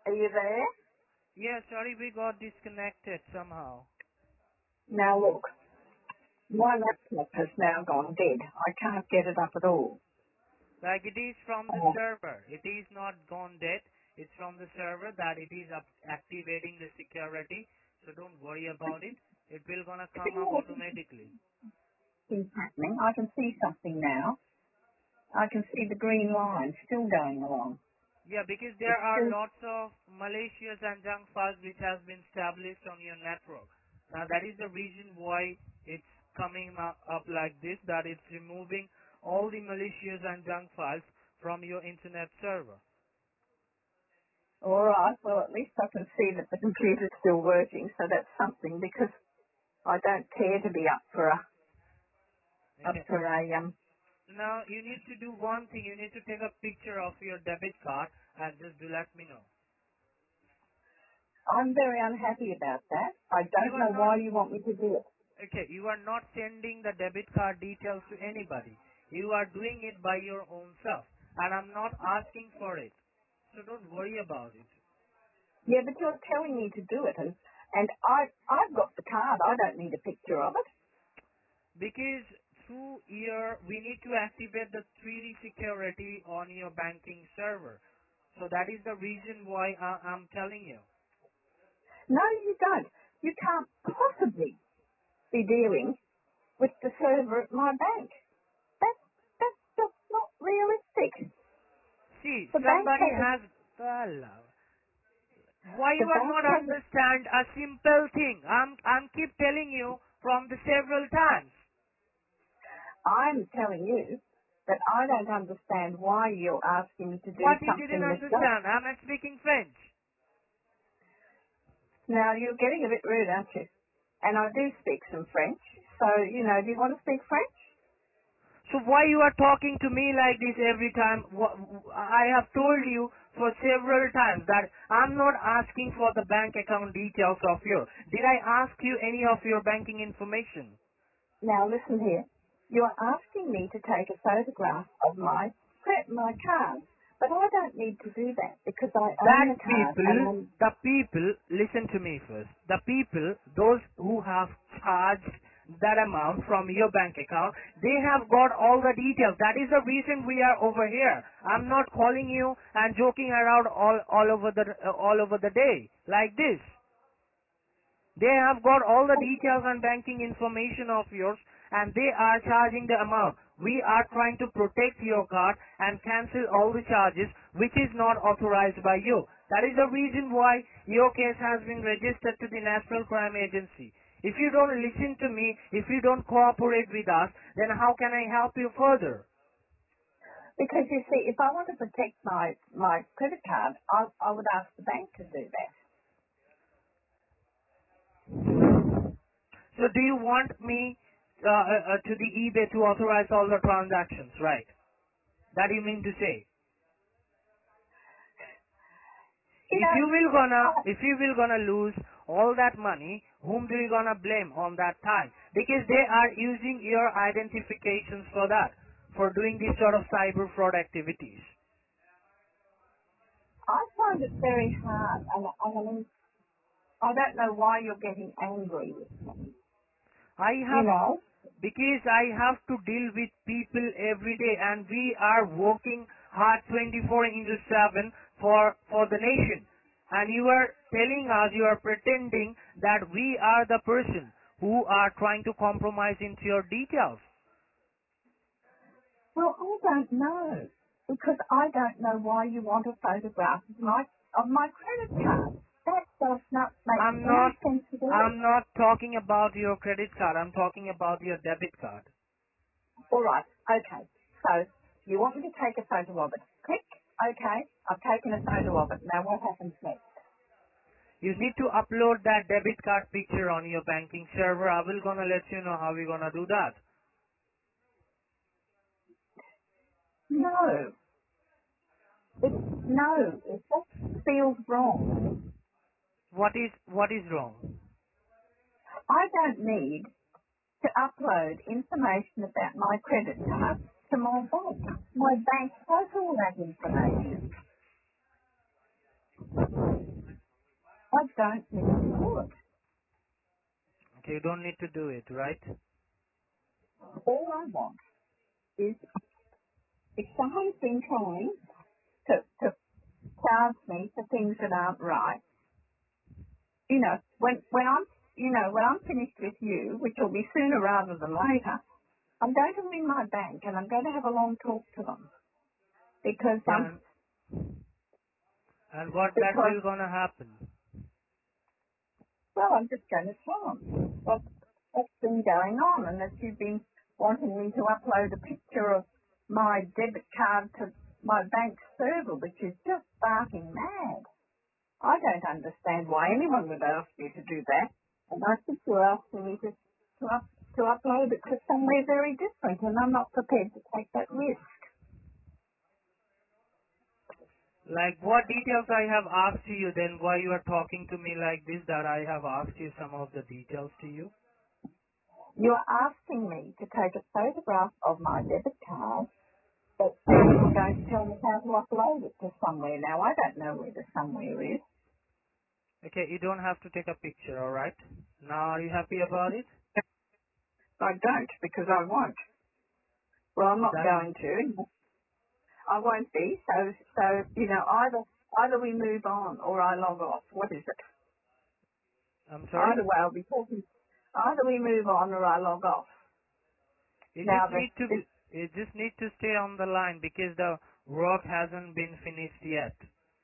Are you there? Yeah, sorry, we got disconnected somehow. Now look, my laptop has now gone dead. I can't get it up at all. Like it is from the Oh, server. It is not gone dead. It's from the server that it is activating the security. So don't worry about it. It will gonna come up automatically. things happening. I can see something now. I can see the green line still going along. Yeah, because there It's are still, lots of malicious and junk files which has been established on your network. Now that is the reason why it's coming up like this, that it's removing all the malicious and junk files from your internet server. all right. Well, at least I can see that the computer's still working, so that's something because I don't care to be up for a up Okay. for a Now you need to do one thing. You need to take a picture of your debit card and just do let me know. I'm very unhappy about that. I You don't are know not why you want me to do it. okay. You are not sending the debit card details to anybody. You are doing it by your own self, and I'm not asking for it. So don't worry about it. Yeah, but you're telling me to do it, and I've got the card. I don't need a picture of it. Because through your, we need to activate the 3D security on your banking server. So that is the reason why I'm telling you. No, you don't. You can't possibly be dealing with the server at my bank. That's just not realistic. See, The bank somebody has has, Allah. Why the you are bank not has. understand a simple thing? I'm keep telling you from the several times. I'm telling you that I don't understand why you're asking me to do What you didn't something that does. understand? I'm not speaking French. Now you're getting a bit rude, aren't you? And I do speak some French, so do you want to speak French? So why you are talking to me like this every time? I have told you for several times that I'm not asking for the bank account details of yours. Did I ask you any of your banking information? Now listen here. You are asking me to take a photograph of my card, but I don't need to do that because I own That the card and people, the people, listen to me first. The people, those who have charged that amount from your bank account, they have got all the details. That is the reason we are over here. I'm not calling you and joking around all over the day like this. They have got all the details and banking information of yours and they are charging the amount. We are trying to protect your card and cancel all the charges which is not authorized by you. That is the reason why your case has been registered to the National Crime Agency. If you don't listen to me, if you don't cooperate with us, then how can I help you further? because you see, if I want to protect my credit card, I would ask the bank to do that. So do you want me to the eBay to authorize all the transactions, right? That you mean to say? You know, If you will gonna lose all that money, whom do you gonna blame on that time? Because they are using your identifications for that, for doing this sort of cyber fraud activities. I find it very hard, and I mean, I don't know why you're getting angry with me. I You have, know, because I have to deal with people every day and we are working hard 24 into 7 for the nation. And you are telling us, you are pretending that we are the person who are trying to compromise into your details. well, I don't know because I don't know why you want a photograph of my credit card. That does not make I'm any not, sense at all. I'm not talking about your credit card, I'm talking about your debit card. All right, okay. So you want me to take a photo of it? Click. Okay, I've taken a photo of it. Now what happens next? You need to upload that debit card picture on your banking server. I will gonna let you know how we're gonna do that. No, it just feels wrong. What is wrong? I don't need to upload information about my credit card to my bank. My bank has all that information. I don't need to do it. Okay, you don't need to do it, right? All I want is if someone's been trying to charge me for things that aren't right, when I'm finished with you, which will be sooner rather than later, I'm going to ring my bank and I'm going to have a long talk to them because Yeah, and what that because will gonna happen? well, I'm just going to tell them what's been going on and that you've been wanting me to upload a picture of my debit card to my bank server, which is just barking mad. I don't understand why anyone would ask you to do that. And I think you're asking me to upload it to somewhere very different, and I'm not prepared to take that risk. Like what details I have asked to you, then why you are talking to me like this, that I have asked you some of the details to you? You're asking me to take a photograph of my debit card, and you're going to tell me how to upload it to somewhere. Now, I don't know where the somewhere is. Okay, you don't have to take a picture, alright? Now are you happy about it? I don't, because I won't. Well, I'm So not that's, going to. I won't be. Either we move on or I log off. What is it? I'm sorry? Either way, I'll be talking. Either we move on or I log off. You Now, just need to this, you just need to stay on the line because the work hasn't been finished yet.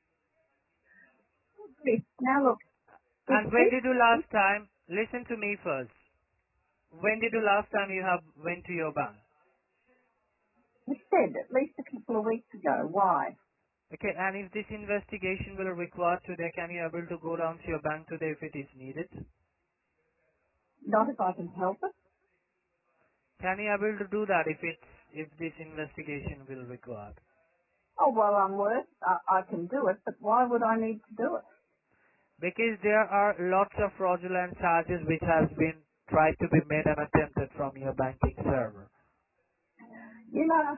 now look, if And when this, did you last time? Listen to me first. When did you last time you have went to your bank? you said at least a couple of weeks ago, why? Okay, and if this investigation will require today, can you able to go down to your bank today if it is needed? Not if I can help it. Can you able to do that if this investigation will require? Oh, well, I'm worth, I can do it, but why would I need to do it? Because there are lots of fraudulent charges which has been tried to be made and attempted from your banking server. You know,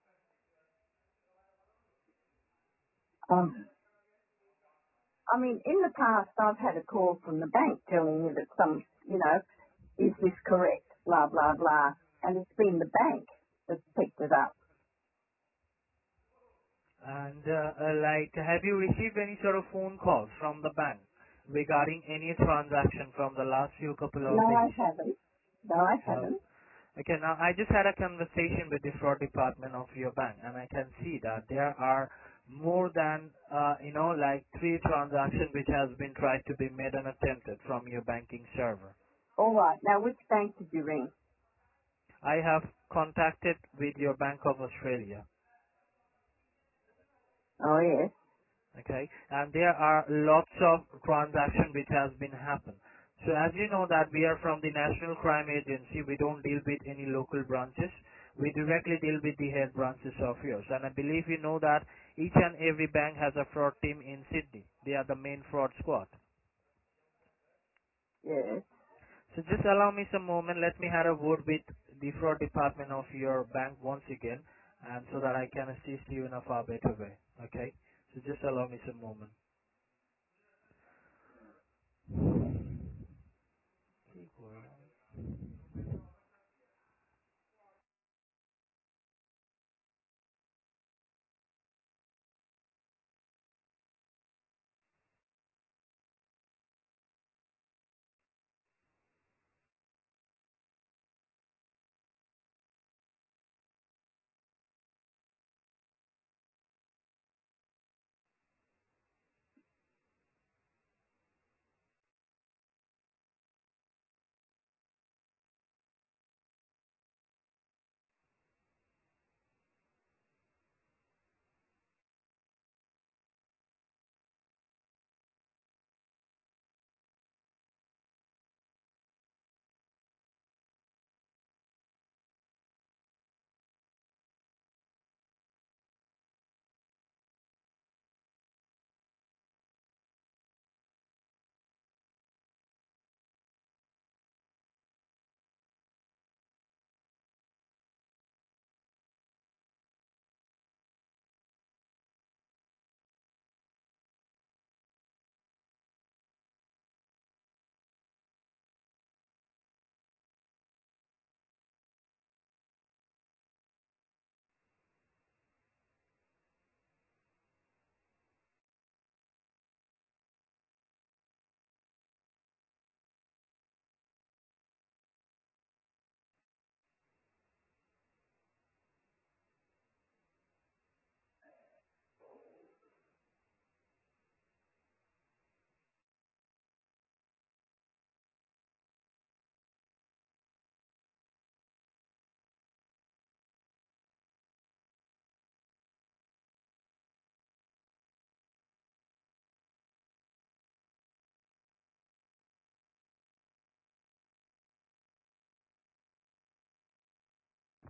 um, I mean, in the past, I've had a call from the bank telling me that is this correct? Blah, blah, blah. And it's been the bank that's picked it up. And like, have you received any sort of phone calls from the bank regarding any transaction from the last few couple of No, I days? haven't. No, I Oh, haven't. okay. Now I just had a conversation with the fraud department of your bank, and I can see that there are more than like 3 transactions which has been tried to be made and attempted from your banking server. All right. Now, which bank did you ring? I have contacted with your Bank of Australia. Oh, yes. Okay, and there are lots of transactions which has been happened. So as you know that we are from the National Crime Agency, we don't deal with any local branches. We directly deal with the head branches of yours. And I believe you know that each and every bank has a fraud team in Sydney. They are the main fraud squad. Yes. So just allow me some moment. Let me have a word with the fraud department of your bank once again, and so that I can assist you in a far better way. Okay? So just allow me some moment. Keep going.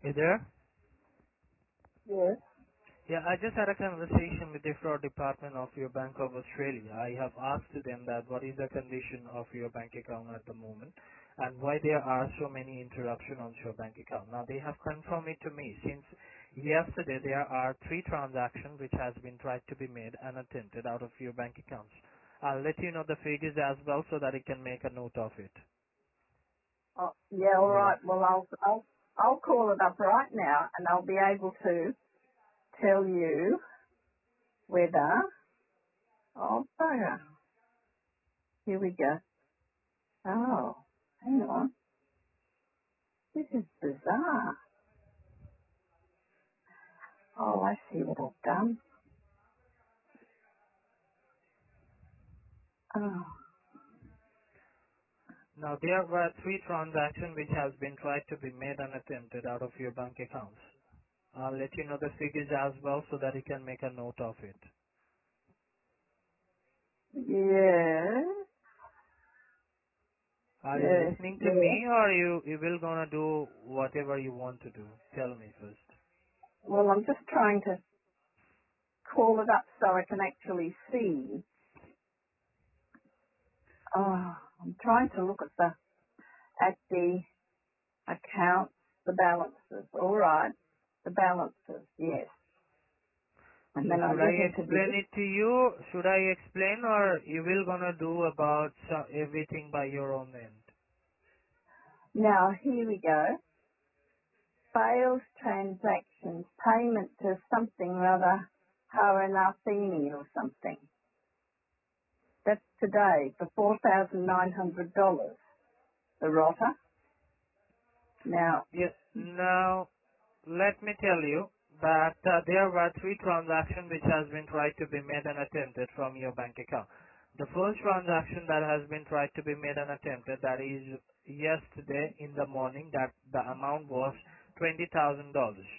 You there? Yes. Yeah, I just had a conversation with the fraud department of your Bank of Australia. I have asked them that what is the condition of your bank account at the moment and why there are so many interruptions on your bank account. Now they have confirmed it to me since yesterday there are 3 transactions which has been tried to be made and attempted out of your bank accounts. I'll let you know the figures as well so that you can make a note of it. Oh, yeah, all Alright. right. Well, I'll call it up right now, and I'll be able to tell you whether. Oh, bugger. Here we go. Oh, hang on. This is bizarre. Oh, I see what I've done. Oh, Now there were 3 transactions which has been tried to be made and attempted out of your bank accounts. I'll let you know the figures as well so that you can make a note of it. yes, Are you yes, listening to yes. me or you will gonna do whatever you want to do? Tell me first. Well, I'm just trying to call it up so I can actually see. Oh, I'm trying to look at the accounts, the balances. All right, the balances, yes. And So then I should I get into explain this. it to you? Should I explain or you will gonna do about everything by your own end? Now, here we go. Fails transactions, payment to something or other, Haranarthini or something. That's today for $4,900. The rotter. Now, Yeah. Now let me tell you that there were 3 transactions which has been tried to be made and attempted from your bank account. The first transaction that has been tried to be made and attempted, that is yesterday in the morning, that the amount was $20,000.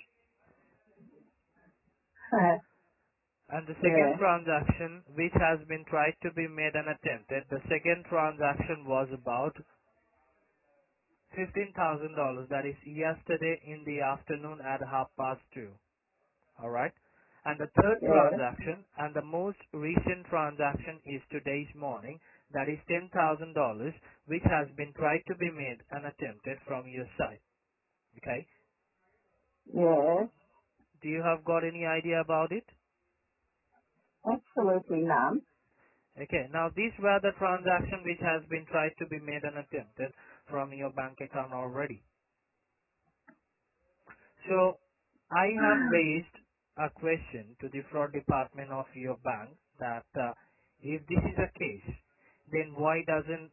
And the second yeah, transaction which has been tried to be made and attempted, the second transaction was about $15,000. That is yesterday in the afternoon at 2:30. Alright? And the third yeah, transaction and the most recent transaction is today's morning. That is $10,000 which has been tried to be made and attempted from your side. Okay? yeah, Do you have got any idea about it? absolutely none. Okay. Now these were the transaction which has been tried to be made and attempted from your bank account already. So I have raised a question to the fraud department of your bank that if this is a case, then why doesn't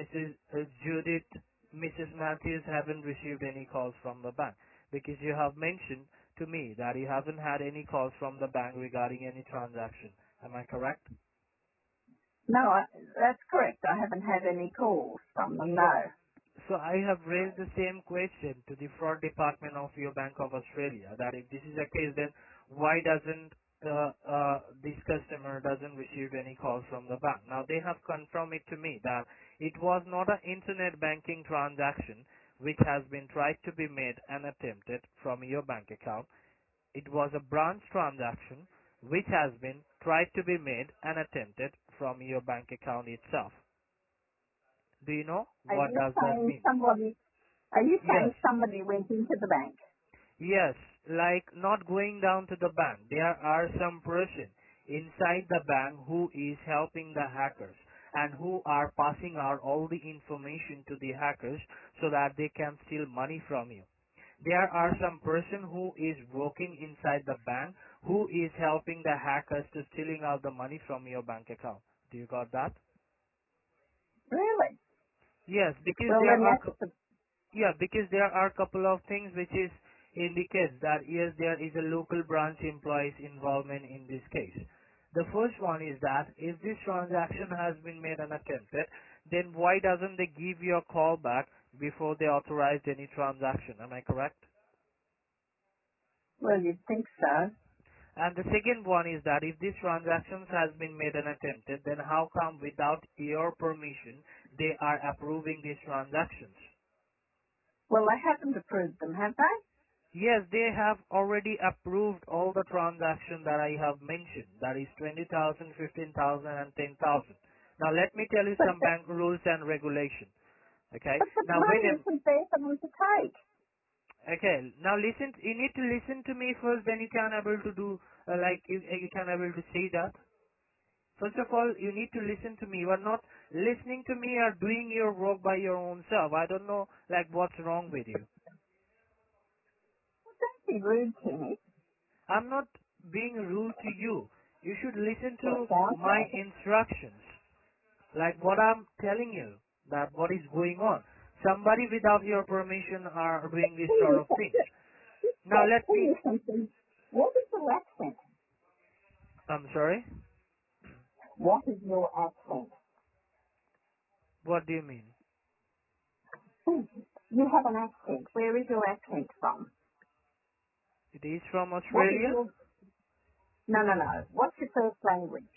Mrs. Matthews haven't received any calls from the bank? Because you have mentioned to me that you haven't had any calls from the bank regarding any transaction. Am I correct? No, that's correct. I haven't had any calls from them, So no. So I have raised the same question to the fraud department of your Bank of Australia that if this is a case, then why doesn't this customer doesn't receive any calls from the bank? Now they have confirmed it to me that it was not an internet banking transaction which has been tried to be made and attempted from your bank account. It was a branch transaction which has been tried to be made and attempted from your bank account itself. Do you know Are what you does that saying mean? Yes. somebody went into the bank? Yes, like not going down to the bank. There are some person inside the bank who is helping the hackers and who are passing out all the information to the hackers so that they can steal money from you. There are some person who is working inside the bank who is helping the hackers to stealing out the money from your bank account. Do you got that? Really? Yes, because Well, there then are that's the, Yeah, because there are a couple of things which is indicates that yes, there is a local branch employee's involvement in this case. The first one is that if this transaction has been made and attempted, then why doesn't they give you a call back before they authorized any transaction? Am I correct? well, you'd think so. And the second one is that if this transactions has been made and attempted, then how come without your permission they are approving these transactions? Well, they haven't approved them, have they? Yes, they have already approved all the transaction that I have mentioned. That is 20,000, 15,000, and 10,000. Now let me tell you But some bank rules and regulation. Okay. but the Now money when isn't there for them to take. okay, now listen. You need to listen to me first. Then you can able to do like you can able to say that. First of all, you need to listen to me. You are not listening to me or doing your work by your own self. I don't know like what's wrong with you. Well, don't be rude to me. I'm not being rude to you. You should listen Well, to it sounds my like it. instructions. Like what I'm telling you, that what is going on. Somebody without your permission are doing this Tell sort you of things. something. Now let Tell me, you something. What is your accent? I'm sorry, What is your accent? what do you mean? Hmm. You have an accent. Where is your accent from? It is from What is Australia? your... No, no, no. What's your first language?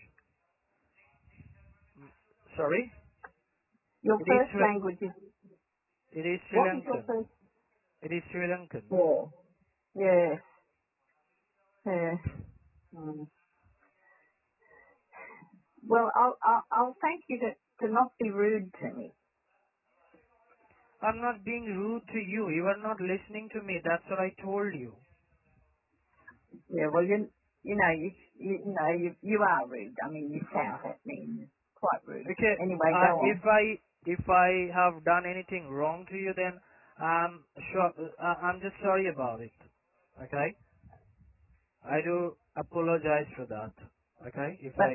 Sorry? Your It is, first language is... it is Sri What is your Lankan. first... It is Sri Lankan. Yeah. Yeah. Yeah. Mm. Well, I'll thank you to not be rude to me. I'm not being rude to you. You are not listening to me. That's what I told you. Yeah, well, you are rude. I mean, you shout at me. Quite rude. Okay, Anyway, go if on. I have done anything wrong to you, then sure, I'm just sorry about it. Okay, I do apologize for that. Okay, if But I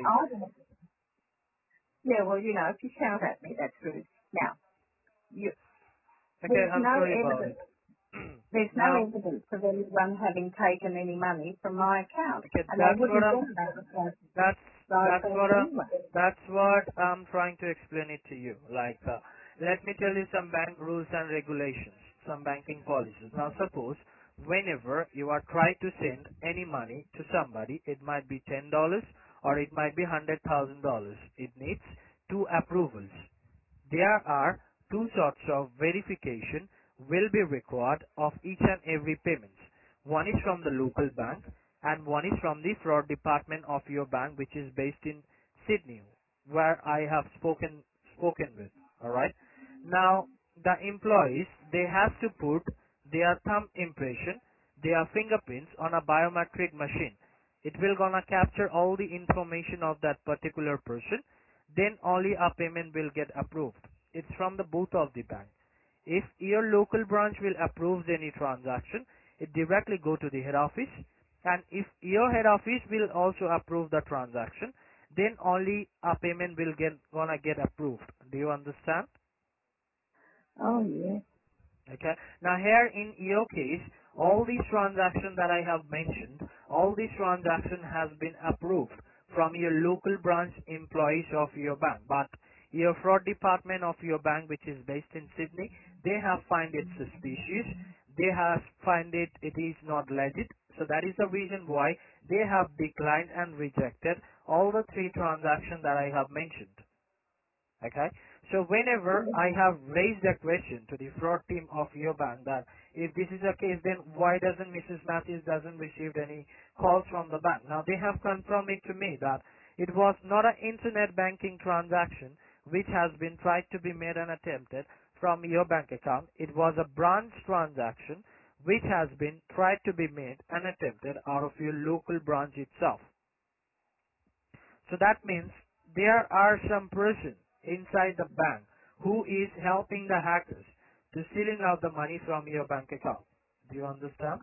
yeah, well, if you shout at me, that's rude. Now, you, okay, there's I'm no sorry about it. evidence. There's no Now, evidence of anyone having taken any money from my account, okay, and they wouldn't get that That's right that's what first I'm anyway. that's what I'm trying to explain it to you. Like, let me tell you some bank rules and regulations, some banking policies. Now, suppose whenever you are trying to send any money to somebody, it might be $10 or it might be $100,000. It needs two approvals. There are two sorts of verification will be required of each and every payment. One is from the local bank and one is from the fraud department of your bank, which is based in Sydney, where I have spoken with. Alright. Now the employees, they have to put their thumb impression, their fingerprints on a biometric machine. It will gonna capture all the information of that particular person, then only a payment will get approved. It's from the both of the bank. If your local branch will approve any transaction, it directly go to the head office, and if your head office will also approve the transaction, then only a payment will gonna get approved. Do you understand? Oh yeah. Okay. Now here in your case, all these transactions that I have mentioned, all these transaction has been approved from your local branch employees of your bank. But your fraud department of your bank, which is based in Sydney, they have find it suspicious. They have find it is not legit. So that is the reason why they have declined and rejected all the three transactions that I have mentioned. Okay. So whenever I have raised a question to the fraud team of your bank that if this is the case, then why doesn't Mrs. Matthews doesn't receive any calls from the bank? Now they have confirmed it to me that it was not an internet banking transaction which has been tried to be made and attempted from your bank account. It was a branch transaction which has been tried to be made and attempted out of your local branch itself. So that means there are some person inside the bank who is helping the hackers to stealing out the money from your bank account. Do you understand?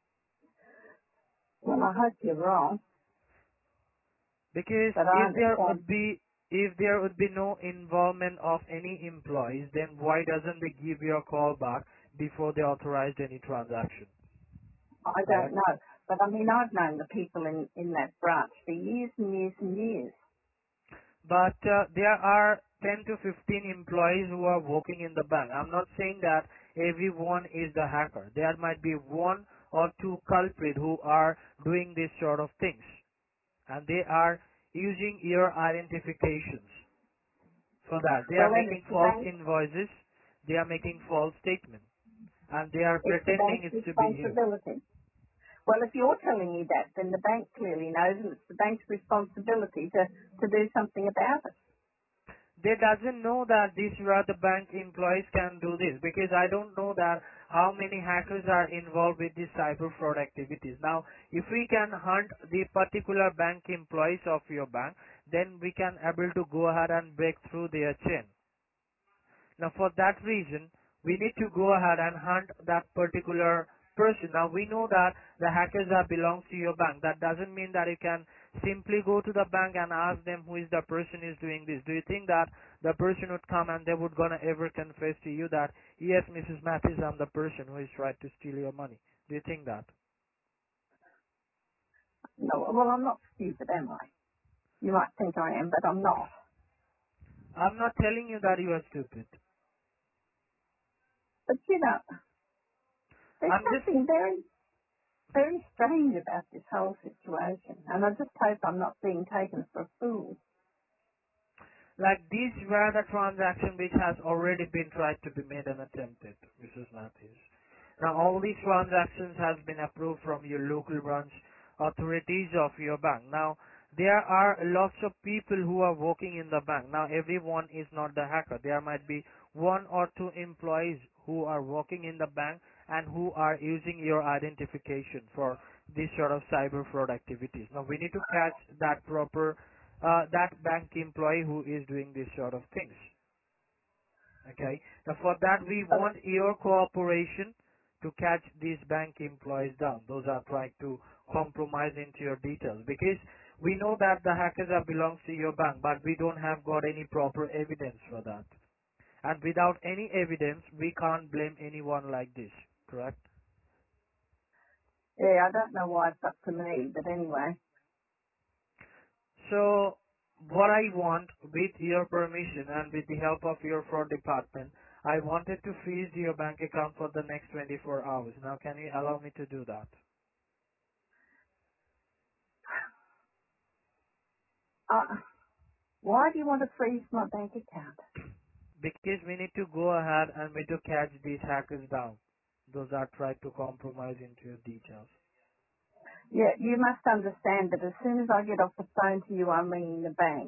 Well, I hope you're wrong, Because but I understand. if there would be no involvement of any employees, then why doesn't they give you a call back before they authorized any transaction? I don't Correct? know, but I mean, I've known the people in that branch for years and years and years. But there are 10 to 15 employees who are working in the bank. I'm not saying that everyone is the hacker. There might be one or two culprits who are doing this sort of things, and they are using your identifications for that. They Well, are then making the false bank. invoices. They are making false statements. and they are It's the pretending bank's it's to be you. responsibility. Well, if you're telling me that, then the bank clearly knows and it's the bank's responsibility to do something about it. They doesn't know that these were the bank employees can do this, because I don't know that how many hackers are involved with these cyber fraud activities. Now, if we can hunt the particular bank employees of your bank, then we can able to go ahead and break through their chain. Now, for that reason, we need to go ahead and hunt that particular person. Now, we know that the hackers that belongs to your bank. That doesn't mean that you can simply go to the bank and ask them who is the person who is doing this. Do you think that the person would come and they would gonna ever confess to you that, yes, Mrs. Matthews, I'm the person who is trying to steal your money? Do you think that? No, well, I'm not stupid, am I? You might think I am, but I'm not. I'm not telling you that you are stupid. But you know, there's I'm just something very, very strange about this whole situation, and I just hope I'm not being taken for a fool. like, these were the transaction which has already been tried to be made and attempted, Mrs. Matthews. Now all these transactions has been approved from your local branch authorities of your bank. Now there are lots of people who are working in the bank. Now everyone is not the hacker. There might be one or two employees who are working in the bank and who are using your identification for this sort of cyber fraud activities. Now we need to catch that bank employee who is doing this sort of things. Okay. Now for that we But, want your cooperation to catch these bank employees down. Those are trying to compromise into your details, because we know that the hackers are belongs to your bank, but we don't have got any proper evidence for that. And without any evidence, we can't blame anyone like this. Correct? yeah, I don't know why it's up to me, but anyway. So what I want, with your permission and with the help of your fraud department, I wanted to freeze your bank account for the next 24 hours. Now can you allow me to do that? Uh, why do you want to freeze my bank account? Because we need to go ahead and we need to catch these hackers down. Those are trying to compromise into your details. Yeah, you must understand that as soon as I get off the phone to you, I'm ringing the bank.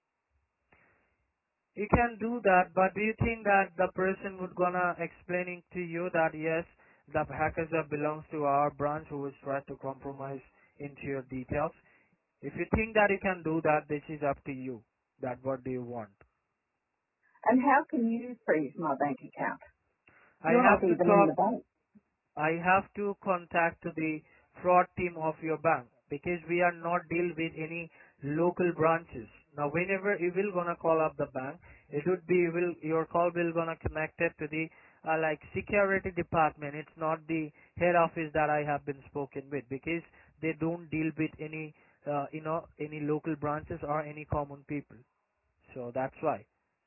You can do that, but do you think that the person would gonna explaining to you that yes, the hackers that belongs to our branch who is trying to compromise into your details? If you think that you can do that, this is up to you. That what do you want? And how can you freeze my bank account? I You're not have to even in talk the bank. I have to contact the fraud team of your bank, because we are not deal with any local branches. Now, whenever you will gonna call up the bank, it would be your call will gonna connect it to the like security department. It's not the head office that I have been spoken with, because they don't deal with any any local branches or any common people. So that's why.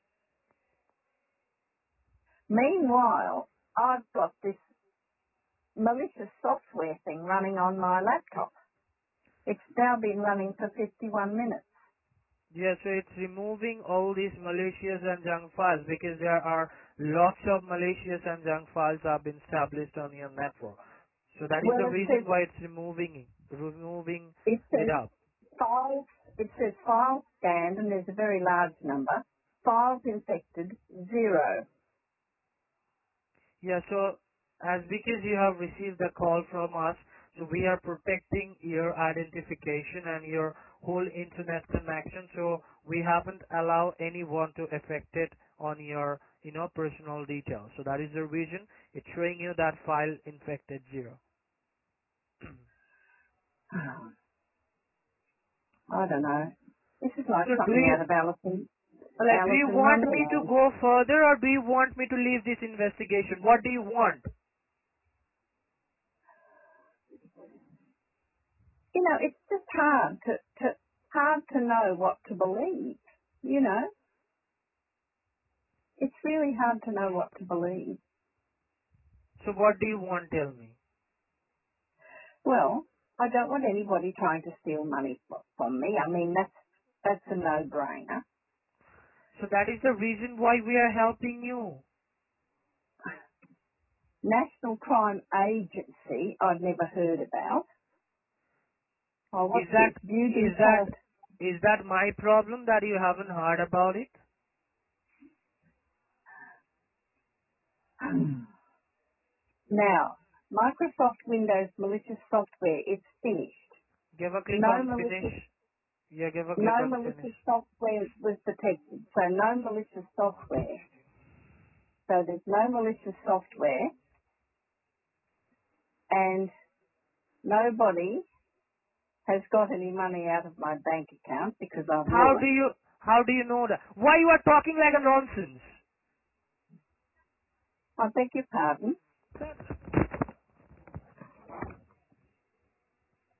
Meanwhile, I've got this malicious software thing running on my laptop. It's now been running for 51 minutes. Yeah, so it's removing all these malicious and junk files, because there are lots of malicious and junk files have been established on your network. So that is Well, the reason why it's removing it it says up. files, it says files scanned and there's a very large number. Files infected, 0. Yeah, so as because you have received a call from us, so we are protecting your identification and your whole internet connection, so we haven't allowed anyone to affect it on your, personal details. So that is the reason it's showing you that file infected 0. I don't know. This is like So something out of do Alice you in want me to Wonderland. go further, or do you want me to leave this investigation? What do you want? You know, it's just hard to know what to believe. You know, it's really hard to know what to believe. So what do you want, tell me? Well, I don't want anybody trying to steal money from me. I mean, that's a no-brainer. So that is the reason why we are helping you. National Crime Agency, I'd never heard about. Oh, what's Is that this? Viewed is in that past. is that my problem that you haven't heard about it? Now, Microsoft Windows malicious software, it's finished. Give a click No on finish. malicious, Yeah, give a click no on finish. malicious software was detected. So no malicious software. So there's no malicious software and nobody has got any money out of my bank account because I've How do looked. you know that? Why you are talking like a nonsense? I beg your pardon.